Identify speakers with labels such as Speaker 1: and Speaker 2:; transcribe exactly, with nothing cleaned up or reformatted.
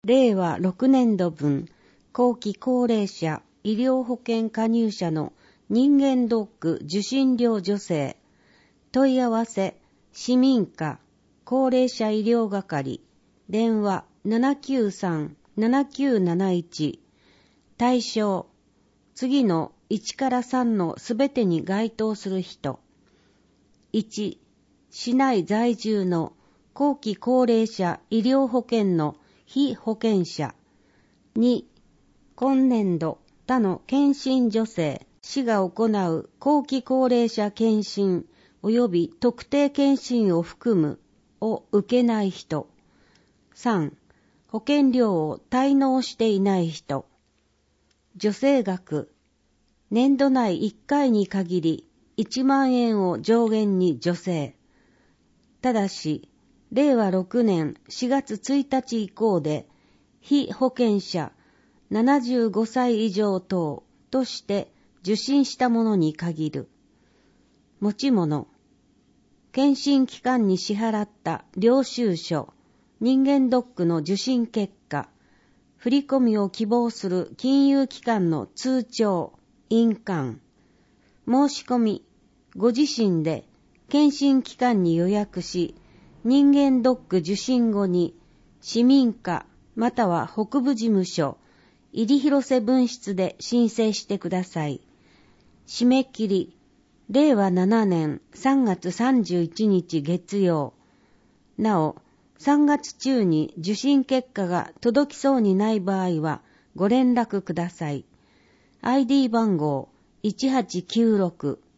Speaker 1: れいわろくねんどぶん後期高齢者医療保険加入者の人間ドック受診料助成問い合わせ市民課高齢者医療係電話 ななきゅうさん ななきゅうなないち 対象次のいちからさんのすべてに該当する人いち市内在住の後期高齢者医療保険の被保険者に今年度他の検診助成市が行う後期高齢者検診及び特定検診を含むを受けない人さん保険料を滞納していない人助成額年度内いっかいに限りいちまんえんを上限に助成ただしれいわろくねんしがつついたち以降で被保険者ななじゅうごさい以上等として受診したものに限る。持ち物検診機関に支払った領収書人間ドックの受診結果振り込みを希望する金融機関の通帳印鑑申し込みご自身で検診機関に予約し人間ドック受診後に市民課または北部事務所入広瀬分室で申請してください。締め切りれいわななねんさんがつさんじゅういちにち月曜。なおさんがつ中に受診結果が届きそうにない場合はご連絡ください。アイディー 番号いちはちきゅうろく